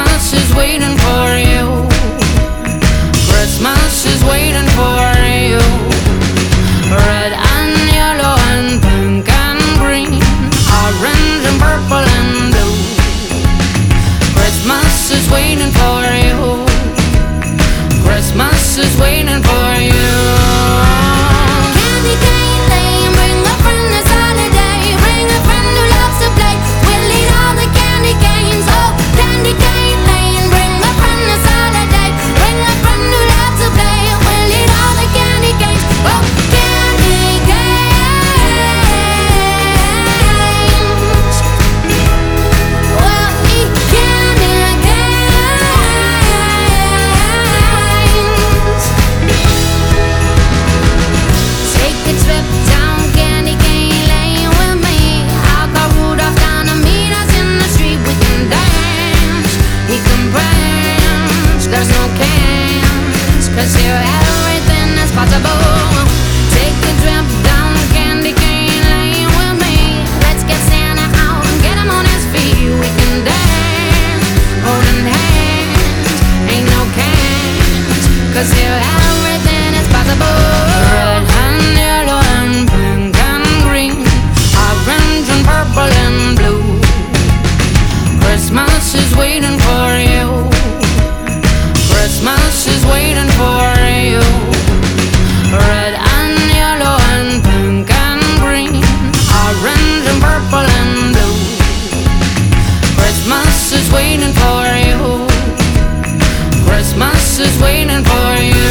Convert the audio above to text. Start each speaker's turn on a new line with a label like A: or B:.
A: Christmas is waiting for you. Christmas is waiting for you. Red and yellow and pink and green, orange and purple and blue. Christmas is waiting for you. Christmas is waiting for you.
B: Candy cane lane, bring a friend this holiday. Bring a friend who loves to play. We'll eat all the candy canes. Oh, candy cane lane, bring a friend this holiday. Bring a friend who loves to play. We'll eat all the candy canes. Oh, candy canes. We'll eat candy canes. Take a trip down Candy Cane Lane with me. I'll call Rudolph down to meet us in the street. We can dance, we can prance. There's no cans, 'cause here everything is possible. Take a trip down Candy Cane Lane with me. Let's get Santa out and get him on his feet. We can dance, holding hands. Ain't no cans, 'cause here everything is possible.
A: Red and yellow and pink and green, orange and purple and blue. Christmas is waiting for you. Christmas is waiting for you. Red and yellow and pink and green, orange and purple and blue. Christmas is waiting for you. Christmas is waiting for you.